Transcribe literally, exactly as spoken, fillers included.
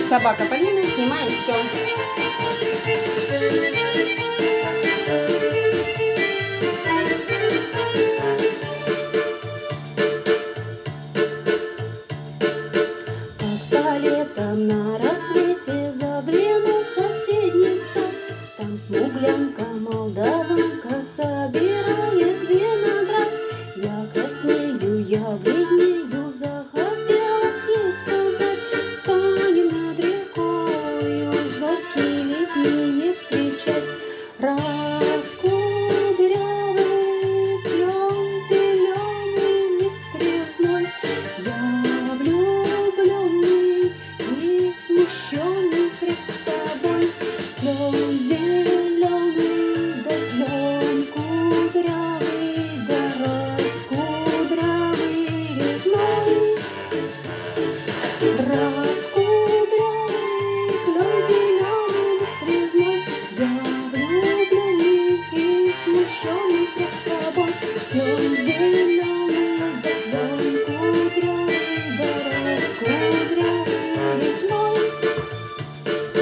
Собака Полина, снимаем все. Как-то летом на рассвете заглянул в соседний сад. Там смуглянка, молдаванка